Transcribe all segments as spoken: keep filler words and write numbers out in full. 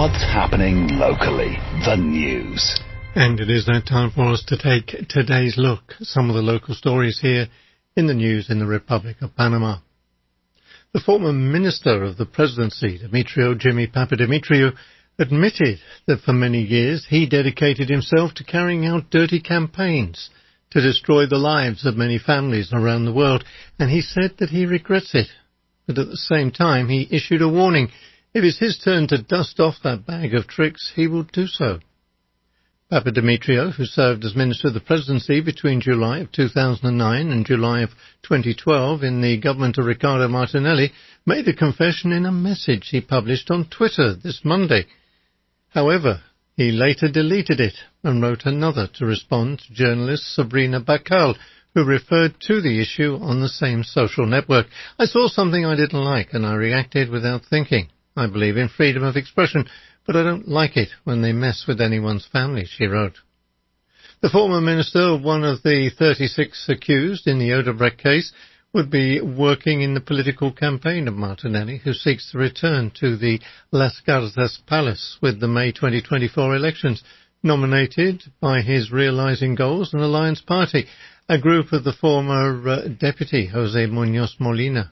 What's happening locally? The news. And it is now time for us to take today's look at some of the local stories here in the news in the Republic of Panama. The former Minister of the Presidency, Demetrio Jimmy Papadimitriou, admitted that for many years he dedicated himself to carrying out dirty campaigns to destroy the lives of many families around the world, and he said that he regrets it. But at the same time, he issued a warning. If it's his turn to dust off that bag of tricks, he will do so. Papadimitriou, who served as Minister of the Presidency between July of two thousand nine and July of twenty twelve in the government of Ricardo Martinelli, made the confession in a message he published on Twitter this Monday. However, he later deleted it and wrote another to respond to journalist Sabrina Bacal, who referred to the issue on the same social network. I saw something I didn't like and I reacted without thinking. I believe in freedom of expression, but I don't like it when they mess with anyone's family, she wrote. The former minister, one of the thirty-six accused in the Odebrecht case, would be working in the political campaign of Martinelli, who seeks to return to the Las Garzas Palace with the May twenty twenty-four elections, nominated by his Realising Goals and Alliance Party, a group of the former uh, deputy José Muñoz Molina.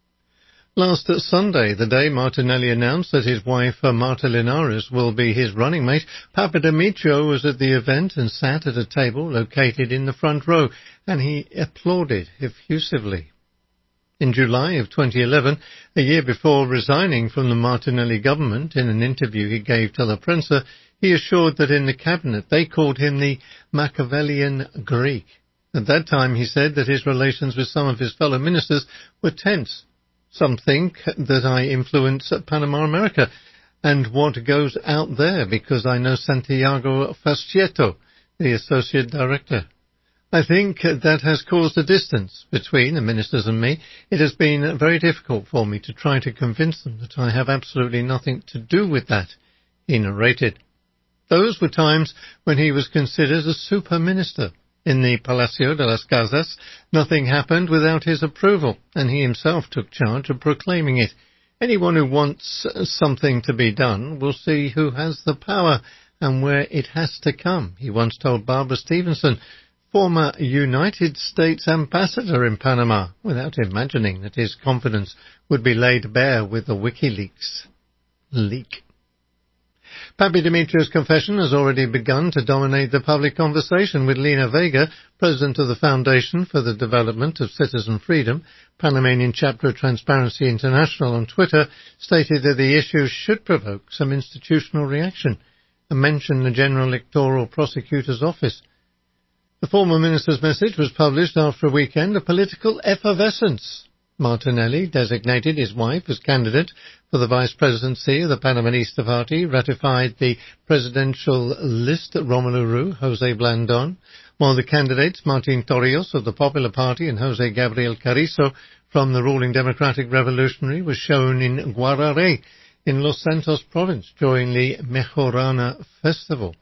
Last Sunday, the day Martinelli announced that his wife uh, Marta Linares will be his running mate, Papadimitriou was at the event and sat at a table located in the front row, and he applauded effusively. In July of twenty eleven, a year before resigning from the Martinelli government, in an interview he gave to La Prensa, he assured that in the cabinet they called him the Machiavellian Greek. At that time he said that his relations with some of his fellow ministers were tense. Some think that I influence Panama America and what goes out there because I know Santiago Fascieto, the Associate Director. I think that has caused a distance between the ministers and me. It has been very difficult for me to try to convince them that I have absolutely nothing to do with that, he narrated. Those were times when he was considered a super minister. In the Palacio de las Casas, nothing happened without his approval, and he himself took charge of proclaiming it. Anyone who wants something to be done will see who has the power and where it has to come, he once told Barbara Stevenson, former United States ambassador in Panama, without imagining that his confidence would be laid bare with the WikiLeaks leak. Papadimitriou's confession has already begun to dominate the public conversation, with Lina Vega, president of the Foundation for the Development of Citizen Freedom, Panamanian chapter of Transparency International, on Twitter, stated that the issue should provoke some institutional reaction and mention the General Electoral Prosecutor's Office. The former minister's message was published after a weekend of political effervescence. Martinelli designated his wife as candidate for the vice presidency of the Panamanista Party, ratified the presidential list Romulo Ru, José Blandón, while the candidates Martín Torrijos of the Popular Party and José Gabriel Carrizo from the ruling Democratic Revolutionary was shown in Guararé in Los Santos province during the Mejorana Festival.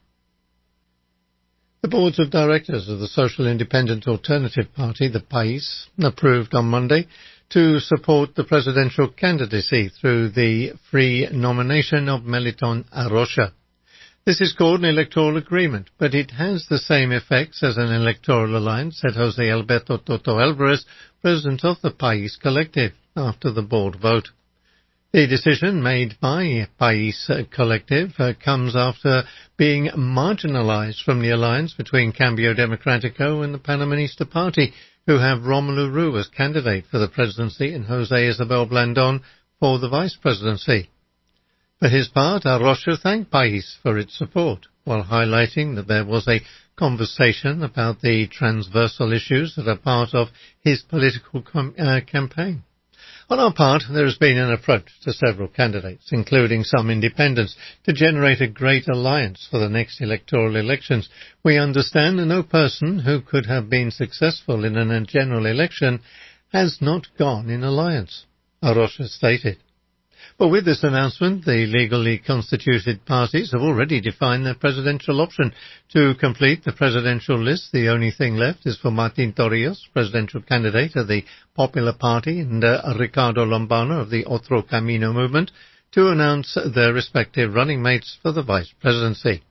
The boards of directors of the Social Independent Alternative Party, the PAIS, approved on Monday to support the presidential candidacy through the free nomination of Meliton Arrocha. This is called an electoral agreement, but it has the same effects as an electoral alliance, said José Alberto Toto Alvarez, president of the PAIS Collective, after the board vote. The decision made by PAIS Collective uh, comes after being marginalized from the alliance between Cambio Democrático and the Panamanista Party, who have Romulo Ru as candidate for the presidency and José Isabel Blandón for the vice presidency. For his part, Arrocha thanked PAIS for its support, while highlighting that there was a conversation about the transversal issues that are part of his political com- uh, campaign. On our part, there has been an approach to several candidates, including some independents, to generate a great alliance for the next electoral elections. We understand that no person who could have been successful in a general election has not gone in alliance, Arrocha stated. But with this announcement, the legally constituted parties have already defined their presidential option. To complete the presidential list, the only thing left is for Martín Torrijos, presidential candidate of the Popular Party, and uh, Ricardo Lombana of the Otro Camino movement, to announce their respective running mates for the vice presidency.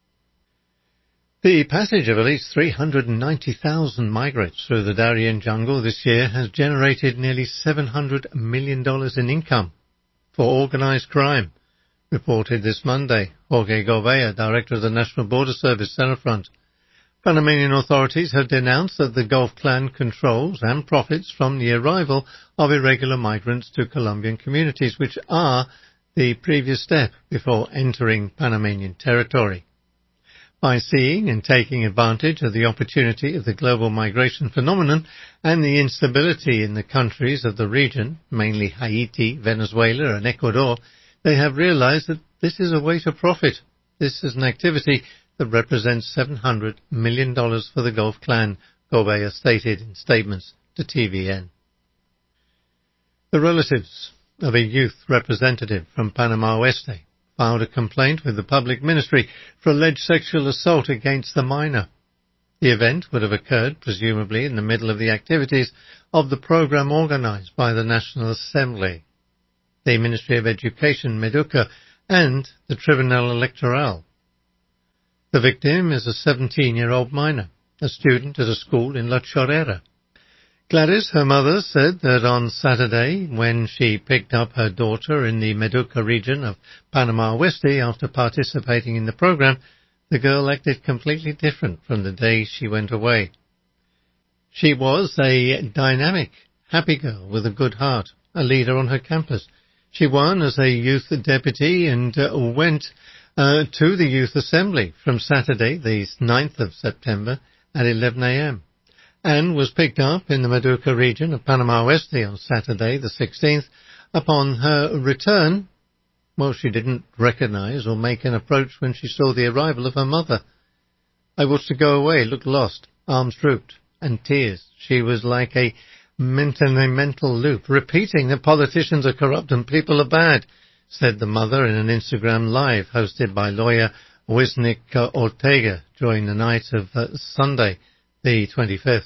The passage of at least three hundred ninety thousand migrants through the Darien jungle this year has generated nearly seven hundred million dollars in income for organised crime, reported this Monday. Jorge Gouveia, director of the National Border Service Centrefront. Panamanian authorities have denounced that the Gulf Clan controls and profits from the arrival of irregular migrants to Colombian communities, which are the previous step before entering Panamanian territory. By seeing and taking advantage of the opportunity of the global migration phenomenon and the instability in the countries of the region, mainly Haiti, Venezuela and Ecuador, they have realized that this is a way to profit. This is an activity that represents seven hundred million dollars for the Gulf Clan, Gouveia stated in statements to T V N. The relatives of a youth representative from Panama Oeste filed a complaint with the public ministry for alleged sexual assault against the minor. The event would have occurred, presumably, in the middle of the activities of the program organized by the National Assembly, the Ministry of Education, Meduca, and the Tribunal Electoral. The victim is a seventeen-year-old minor, a student at a school in La Chorrera. Gladys, her mother, said that on Saturday, when she picked up her daughter in the Meduca region of Panama Oeste after participating in the program, the girl acted completely different from the day she went away. She was a dynamic, happy girl with a good heart, a leader on her campus. She won as a youth deputy and uh, went uh, to the Youth Assembly from Saturday, the ninth of September, at eleven a.m. and was picked up in the Meduca region of Panama Oeste on Saturday, the sixteenth. Upon her return, well, she didn't recognize or make an approach when she saw the arrival of her mother. I watched her go away, looked lost, arms drooped, and tears. She was like a ment in a mental loop, repeating that politicians are corrupt and people are bad, said the mother in an Instagram live hosted by lawyer Wisnik Ortega during the night of uh, Sunday, the twenty-fifth.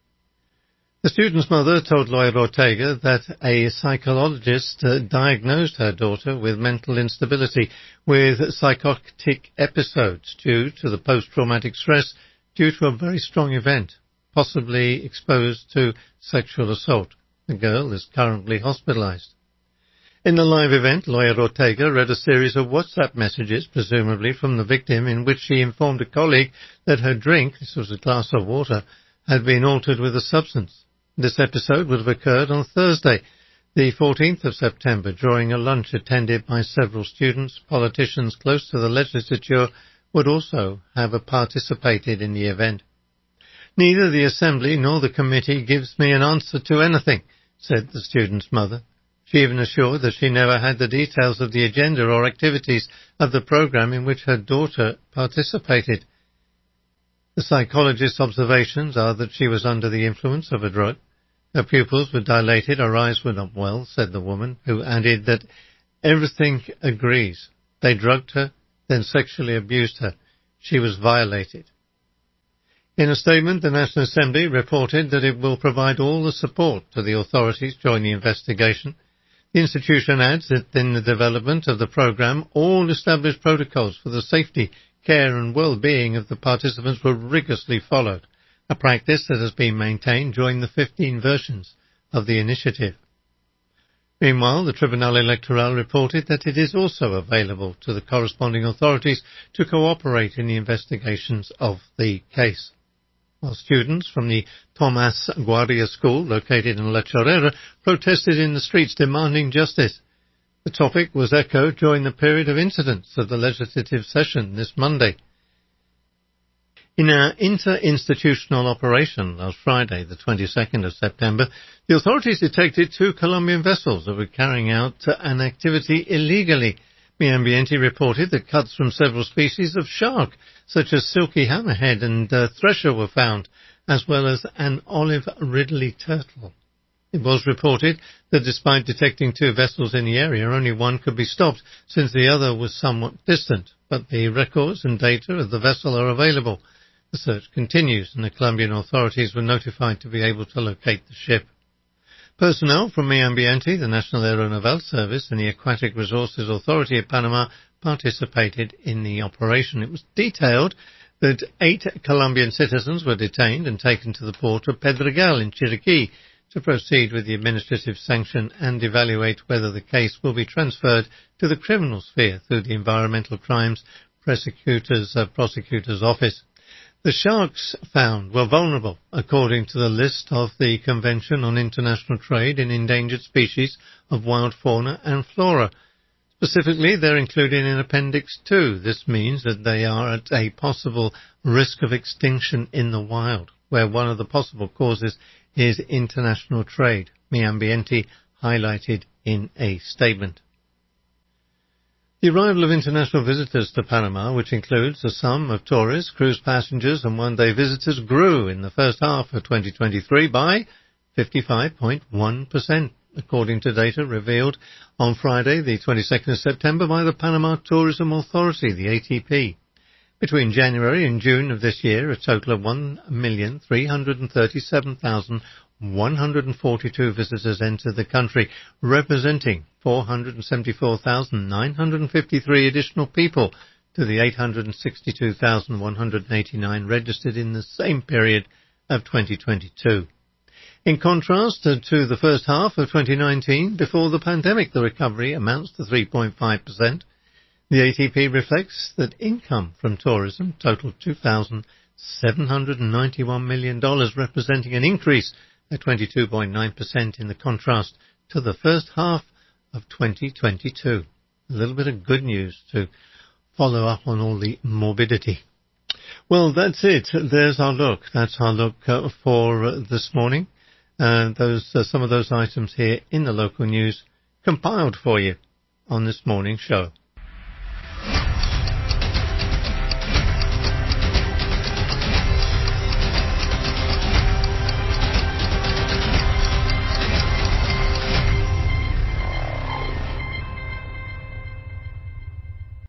The student's mother told lawyer Ortega that a psychologist uh, diagnosed her daughter with mental instability, with psychotic episodes due to the post-traumatic stress due to a very strong event, possibly exposed to sexual assault. The girl is currently hospitalized. In the live event, lawyer Ortega read a series of WhatsApp messages, presumably from the victim, in which she informed a colleague that her drink, this was a glass of water, had been altered with a substance. This episode would have occurred on Thursday, the fourteenth of September, during a lunch attended by several students. Politicians close to the legislature would also have participated in the event. Neither the Assembly nor the committee gives me an answer to anything, said the student's mother. She even assured that she never had the details of the agenda or activities of the program in which her daughter participated. The psychologist's observations are that she was under the influence of a drug. Her pupils were dilated, her eyes were not well, said the woman, who added that everything agrees. They drugged her, then sexually abused her. She was violated. In a statement, the National Assembly reported that it will provide all the support to the authorities during the investigation. The institution adds that in the development of the program, all established protocols for the safety, care and well-being of the participants were rigorously followed, a practice that has been maintained during the fifteen versions of the initiative. Meanwhile, the Tribunal Electoral reported that it is also available to the corresponding authorities to cooperate in the investigations of the case. While students from the Tomas Guardia School, located in La Chorrera, protested in the streets demanding justice. The topic was echoed during the period of incidents of the legislative session this Monday. In an inter-institutional operation last Friday, the twenty-second of September, the authorities detected two Colombian vessels that were carrying out an activity illegally. Mi Ambiente reported that cuts from several species of shark, such as silky hammerhead and uh, thresher, were found, as well as an olive ridley turtle. It was reported that despite detecting two vessels in the area, only one could be stopped, since the other was somewhat distant, but the records and data of the vessel are available. The search continues, and the Colombian authorities were notified to be able to locate the ship. Personnel from Mi Ambiente, the National Aeronaval Service, and the Aquatic Resources Authority of Panama participated in the operation. It was detailed that eight Colombian citizens were detained and taken to the port of Pedregal in Chiriquí to proceed with the administrative sanction and evaluate whether the case will be transferred to the criminal sphere through the Environmental Crimes Prosecutors, uh, Prosecutor's Office. The sharks found were vulnerable, according to the list of the Convention on International Trade in Endangered Species of Wild Fauna and Flora. Specifically, they're included in Appendix two. This means that they are at a possible risk of extinction in the wild, where one of the possible causes is international trade, Mi Ambiente highlighted in a statement. The arrival of international visitors to Panama, which includes a sum of tourists, cruise passengers and one-day visitors, grew in the first half of twenty twenty-three by fifty-five point one percent, according to data revealed on Friday, the twenty-second of September, by the Panama Tourism Authority, the A T P. Between January and June of this year, a total of one million three hundred thirty-seven thousand one hundred forty-two visitors entered the country, representing four hundred seventy-four thousand nine hundred fifty-three additional people to the eight hundred sixty-two thousand one hundred eighty-nine registered in the same period of twenty twenty-two. In contrast to the first half of twenty nineteen, before the pandemic, the recovery amounts to three point five percent. The A T P reflects that income from tourism totaled two thousand seven hundred ninety-one million dollars, representing an increase of twenty-two point nine percent in the contrast to the first half of twenty twenty-two. A little bit of good news to follow up on all the morbidity. Well, that's it. There's our look. That's our look uh, for uh, this morning. And those uh, some of those items here in the local news compiled for you on this morning's show.